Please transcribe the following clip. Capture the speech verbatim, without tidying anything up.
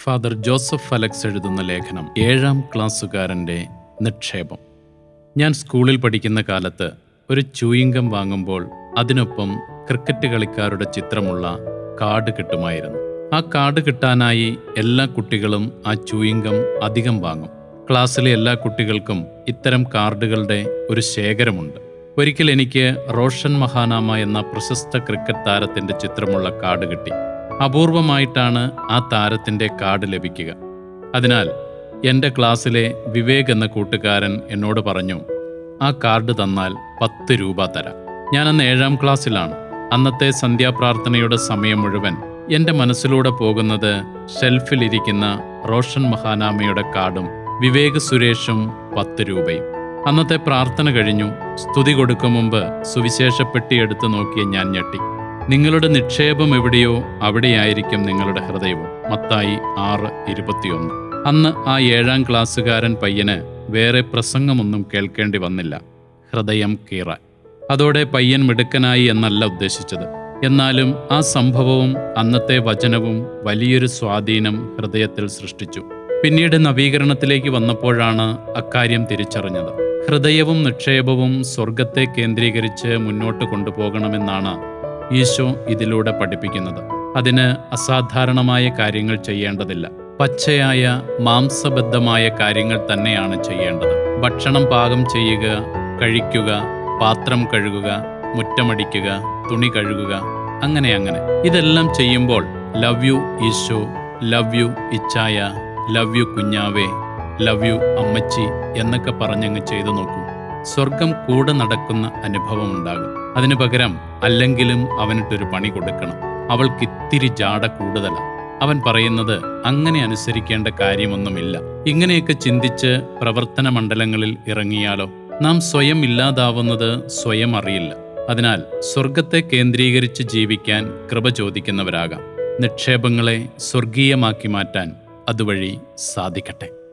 Father Joseph Alex എഴുതുന്ന ലേഖനം ഏഴാം ക്ലാസ്സുകാരൻ്റെ നിക്ഷേപം. ഞാൻ സ്കൂളിൽ പഠിക്കുന്ന കാലത്ത് ഒരു ചൂയിങ്കം വാങ്ങുമ്പോൾ അതിനൊപ്പം ക്രിക്കറ്റ് കളിക്കാരുടെ ചിത്രമുള്ള കാർഡ് കിട്ടുമായിരുന്നു. ആ കാർഡ് കിട്ടാനായി എല്ലാ കുട്ടികളും ആ ചൂയിങ്കം അധികം വാങ്ങും. ക്ലാസ്സിലെ എല്ലാ കുട്ടികൾക്കും ഇത്തരം കാർഡുകളുടെ ഒരു ശേഖരമുണ്ട്. ഒരിക്കൽ എനിക്ക് റോഷൻ മഹാനാമ എന്ന പ്രശസ്ത ക്രിക്കറ്റ് താരത്തിൻ്റെ ചിത്രമുള്ള കാർഡ് കിട്ടി. അപൂർവമായിട്ടാണ് ആ താരത്തിൻ്റെ കാർഡ് ലഭിക്കുക. അതിനാൽ എൻ്റെ ക്ലാസ്സിലെ വിവേക് എന്ന കൂട്ടുകാരൻ എന്നോട് പറഞ്ഞു, ആ കാർഡ് തന്നാൽ പത്ത് രൂപ തരാം. ഞാനന്ന് ഏഴാം ക്ലാസ്സിലാണ്. അന്നത്തെ സന്ധ്യാപ്രാർത്ഥനയുടെ സമയം മുഴുവൻ എൻ്റെ മനസ്സിലൂടെ പോകുന്നത് ഷെൽഫിലിരിക്കുന്ന റോഷൻ മഹാനാമയുടെ കാർഡും വിവേക് സുരേഷും പത്ത് രൂപയും. അന്നത്തെ പ്രാർത്ഥന കഴിഞ്ഞു. സ്തുതി കൊടുക്കും മുമ്പ് സുവിശേഷപ്പെട്ടി എടുത്തു നോക്കിയ ഞാൻ ഞെട്ടി. നിങ്ങളുടെ നിക്ഷേപം എവിടെയോ അവിടെയായിരിക്കും നിങ്ങളുടെ ഹൃദയവും. മത്തായി ആറ് ഇരുപത്തിയൊന്ന്. അന്ന് ആ ഏഴാം ക്ലാസ്സുകാരൻ പയ്യന് വേറെ പ്രസംഗമൊന്നും കേൾക്കേണ്ടി വന്നില്ല, ഹൃദയം കീറാൻ. അതോടെ പയ്യൻ മിടുക്കനായി എന്നല്ല ഉദ്ദേശിച്ചത്. എന്നാലും ആ സംഭവവും അന്നത്തെ വചനവും വലിയൊരു സ്വാധീനം ഹൃദയത്തിൽ സൃഷ്ടിച്ചു. പിന്നീട് നവീകരണത്തിലേക്ക് വന്നപ്പോഴാണ് അക്കാര്യം തിരിച്ചറിഞ്ഞത്. ഹൃദയവും നിക്ഷേപവും സ്വർഗത്തെ കേന്ദ്രീകരിച്ച് മുന്നോട്ട് കൊണ്ടുപോകണമെന്നാണ് ഈശോ ഇതിലൂടെ പഠിപ്പിക്കുന്നത്. അതിന് അസാധാരണമായ കാര്യങ്ങൾ ചെയ്യേണ്ടതില്ല. പച്ചയായ മാംസബദ്ധമായ കാര്യങ്ങൾ തന്നെയാണ് ചെയ്യേണ്ടത്. ഭക്ഷണം പാകം ചെയ്യുക, കഴിക്കുക, പാത്രം കഴുകുക, മുറ്റമടിക്കുക, തുണി കഴുകുക, അങ്ങനെ അങ്ങനെ ഇതെല്ലാം ചെയ്യുമ്പോൾ love you Isho, love you ഇച്ചായ, ലവ് യു കുഞ്ഞാവേ, ലവ് യു അമ്മച്ചി എന്നൊക്കെ പറഞ്ഞങ്ങ് ചെയ്തു നോക്കൂ. സ്വർഗം കൂടെ നടക്കുന്ന അനുഭവം ഉണ്ടാകും. അതിനു പകരം അല്ലെങ്കിലും അവനിട്ടൊരു പണി കൊടുക്കണം. അവൾക്കിത്തിരി ജാട കൂടുതലാണ്. അവൻ പറയുന്നത് അങ്ങനെ അനുസരിക്കേണ്ട കാര്യമൊന്നുമില്ല. ഇങ്ങനെയൊക്കെ ചിന്തിച്ച് പ്രവർത്തന മണ്ഡലങ്ങളിൽ ഇറങ്ങിയാലോ? നാം സ്വയം ഇല്ലാതാവുന്നത് സ്വയം അറിയില്ല. അതിനാൽ സ്വർഗത്തെ കേന്ദ്രീകരിച്ച് ജീവിക്കാൻ കൃപ ചോദിക്കുന്നവരാകാം. നിക്ഷേപങ്ങളെ സ്വർഗീയമാക്കി മാറ്റാൻ അതുവഴി സാധിക്കട്ടെ.